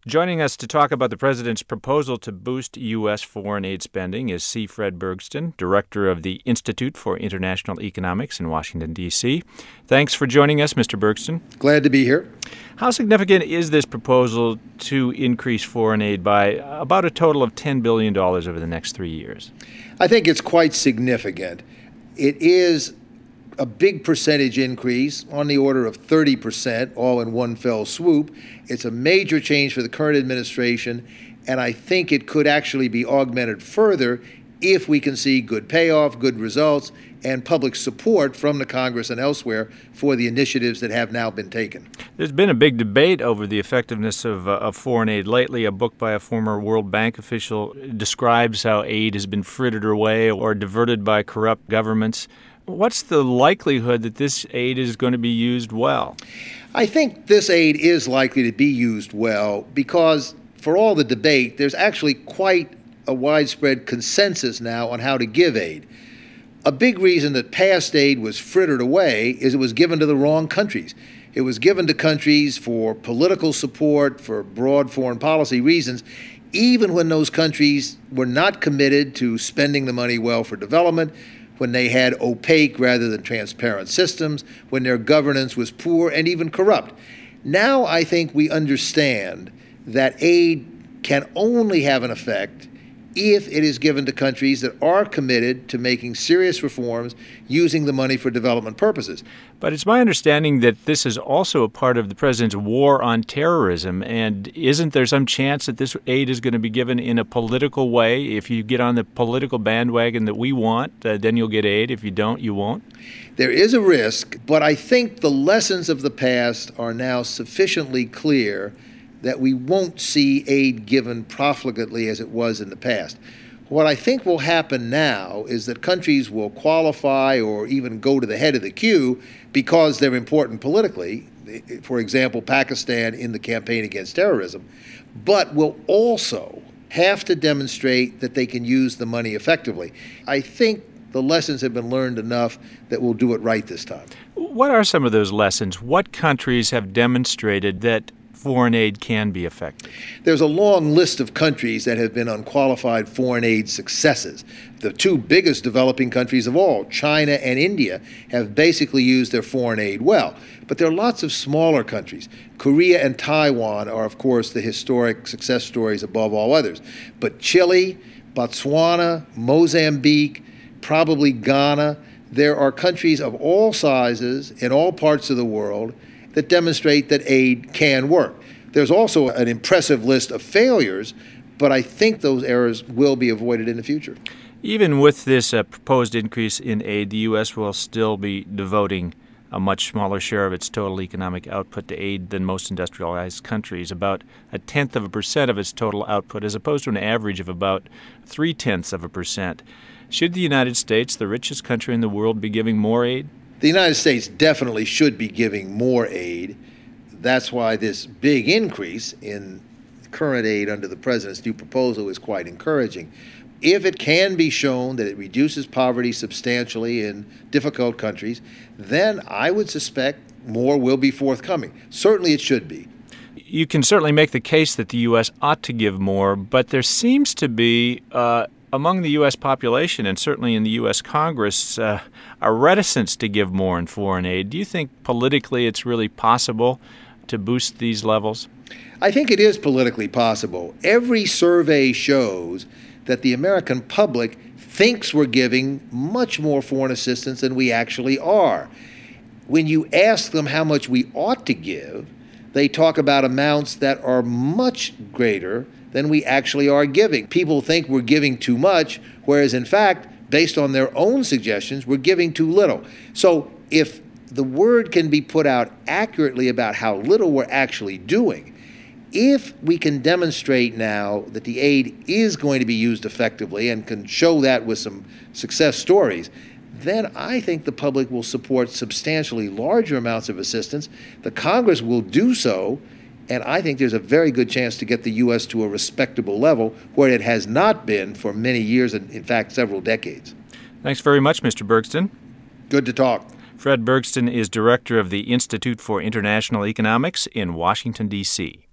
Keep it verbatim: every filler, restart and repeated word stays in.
Joining us to talk about the president's proposal to boost U S foreign aid spending is C. Fred Bergston, director of the Institute for International Economics in Washington, D C Thanks for joining us, Mister Bergston. Glad to be here. How significant is this proposal to increase foreign aid by about a total of ten billion dollars over the next three years? I think it's quite significant. It is a big percentage increase on the order of thirty percent, all in one fell swoop. It's a major change for the current administration, and I think it could actually be augmented further if we can see good payoff, good results, and public support from the Congress and elsewhere for the initiatives that have now been taken. There's been a big debate over the effectiveness of, uh, of foreign aid lately. A book by a former World Bank official describes how aid has been frittered away or diverted by corrupt governments. What's the likelihood that this aid is going to be used well? I think this aid is likely to be used well because, for all the debate, there's actually quite a widespread consensus now on how to give aid. A big reason that past aid was frittered away is it was given to the wrong countries. It was given to countries for political support, for broad foreign policy reasons, even when those countries were not committed to spending the money well for development, when they had opaque rather than transparent systems, when their governance was poor and even corrupt. Now I think we understand that aid can only have an effect if it is given to countries that are committed to making serious reforms using the money for development purposes. But it's my understanding that this is also a part of the president's war on terrorism, and isn't there some chance that this aid is going to be given in a political way? If you get on the political bandwagon that we want, uh, then you'll get aid. If you don't, you won't. There is a risk, but I think the lessons of the past are now sufficiently clear that we won't see aid given profligately as it was in the past. What I think will happen now is that countries will qualify or even go to the head of the queue because they're important politically, for example, Pakistan in the campaign against terrorism, but will also have to demonstrate that they can use the money effectively. I think the lessons have been learned enough that we'll do it right this time. What are some of those lessons? What countries have demonstrated that foreign aid can be effective? There's a long list of countries that have been unqualified foreign aid successes. The two biggest developing countries of all, China and India, have basically used their foreign aid well. But there are lots of smaller countries. Korea and Taiwan are, of course, the historic success stories above all others. But Chile, Botswana, Mozambique, probably Ghana, there are countries of all sizes in all parts of the world that demonstrate that aid can work. There's also an impressive list of failures, but I think those errors will be avoided in the future. Even with this uh, proposed increase in aid, the U S will still be devoting a much smaller share of its total economic output to aid than most industrialized countries, about a tenth of a percent of its total output, as opposed to an average of about three-tenths of a percent. Should the United States, the richest country in the world, be giving more aid? The United States definitely should be giving more aid. That's why this big increase in current aid under the president's new proposal is quite encouraging. If it can be shown that it reduces poverty substantially in difficult countries, then I would suspect more will be forthcoming. Certainly it should be. You can certainly make the case that the U S ought to give more, but there seems to be uh, among the U S population and certainly in the U S Congress, uh, a reticence to give more in foreign aid. Do you think politically it's really possible to boost these levels? I think it is politically possible. Every survey shows that the American public thinks we're giving much more foreign assistance than we actually are. When you ask them how much we ought to give, they talk about amounts that are much greater than we actually are giving. People think we're giving too much, whereas in fact, based on their own suggestions, we're giving too little. So if the word can be put out accurately about how little we're actually doing, if we can demonstrate now that the aid is going to be used effectively and can show that with some success stories, then I think the public will support substantially larger amounts of assistance. The Congress will do so, and I think there's a very good chance to get the U S to a respectable level where it has not been for many years, and in fact, several decades. Thanks very much, Mister Bergston. Good to talk. Fred Bergston is director of the Institute for International Economics in Washington, D C